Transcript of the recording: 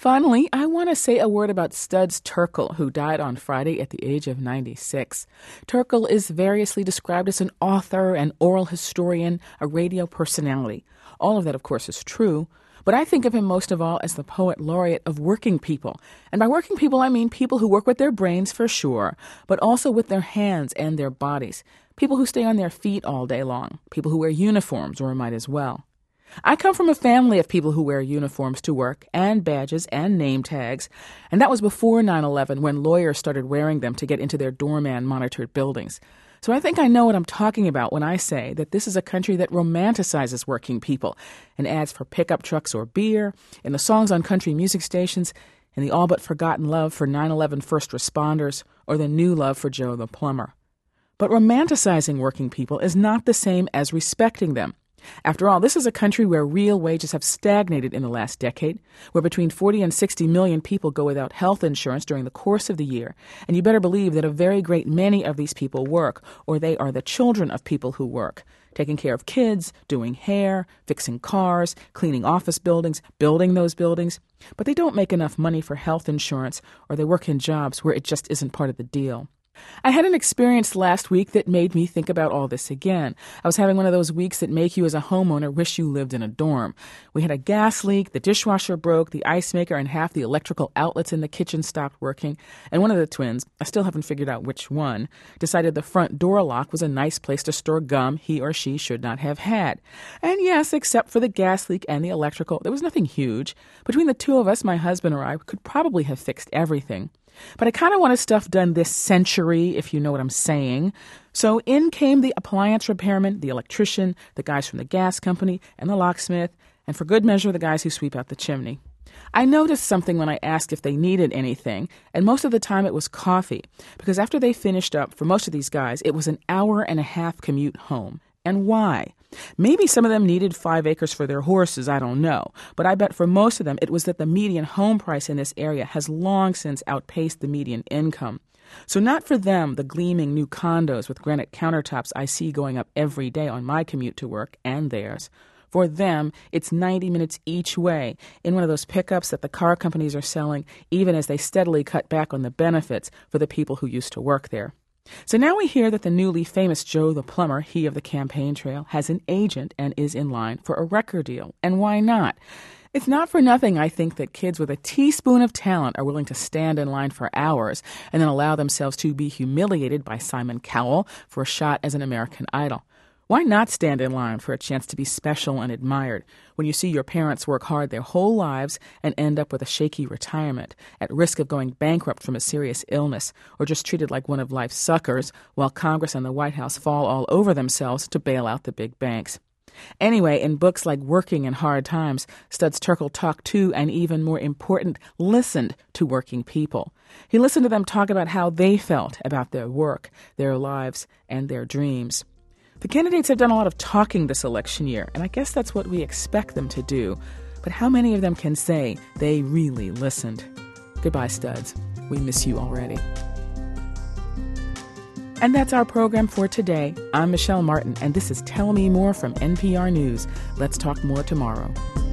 Finally, I want to say a word about Studs Terkel, who died on Friday at the age of 96. Terkel is variously described as an author, an oral historian, a radio personality. All of that, of course, is true, but I think of him most of all as the poet laureate of working people. And by working people, I mean people who work with their brains for sure, but also with their hands and their bodies. People who stay on their feet all day long. People who wear uniforms, or might as well. I come from a family of people who wear uniforms to work, and badges, and name tags, and that was before 9/11 when lawyers started wearing them to get into their doorman-monitored buildings. So I think I know what I'm talking about when I say that this is a country that romanticizes working people in ads for pickup trucks or beer, in the songs on country music stations, in the all-but-forgotten love for 9/11 first responders, or the new love for Joe the plumber. But romanticizing working people is not the same as respecting them. After all, this is a country where real wages have stagnated in the last decade, where between 40 and 60 million people go without health insurance during the course of the year, and you better believe that a very great many of these people work, or they are the children of people who work, taking care of kids, doing hair, fixing cars, cleaning office buildings, building those buildings, but they don't make enough money for health insurance, or they work in jobs where it just isn't part of the deal. I had an experience last week that made me think about all this again. I was having one of those weeks that make you as a homeowner wish you lived in a dorm. We had a gas leak, the dishwasher broke, the ice maker and half the electrical outlets in the kitchen stopped working, and one of the twins, I still haven't figured out which one, decided the front door lock was a nice place to store gum he or she should not have had. And yes, except for the gas leak and the electrical, there was nothing huge. Between the two of us, my husband or I, could probably have fixed everything. But I kind of wanted stuff done this century, if you know what I'm saying. So in came the appliance repairman, the electrician, the guys from the gas company, and the locksmith, and for good measure, the guys who sweep out the chimney. I noticed something when I asked if they needed anything, and most of the time it was coffee, because after they finished up, for most of these guys, it was an hour-and-a-half commute home. And why? Maybe some of them needed 5 acres for their horses, I don't know. But I bet for most of them it was that the median home price in this area has long since outpaced the median income. So not for them the gleaming new condos with granite countertops I see going up every day on my commute to work and theirs. For them, it's 90 minutes each way in one of those pickups that the car companies are selling, even as they steadily cut back on the benefits for the people who used to work there. So now we hear that the newly famous Joe the plumber, he of the campaign trail, has an agent and is in line for a record deal. And why not? It's not for nothing, I think, that kids with a teaspoon of talent are willing to stand in line for hours and then allow themselves to be humiliated by Simon Cowell for a shot as an American Idol. Why not stand in line for a chance to be special and admired when you see your parents work hard their whole lives and end up with a shaky retirement, at risk of going bankrupt from a serious illness, or just treated like one of life's suckers while Congress and the White House fall all over themselves to bail out the big banks? Anyway, in books like Working in Hard Times, Studs Terkel talked to, and even more important, listened to working people. He listened to them talk about how they felt about their work, their lives, and their dreams. The candidates have done a lot of talking this election year, and I guess that's what we expect them to do. But how many of them can say they really listened? Goodbye, Studs. We miss you already. And that's our program for today. I'm Michelle Martin, and this is Tell Me More from NPR News. Let's talk more tomorrow.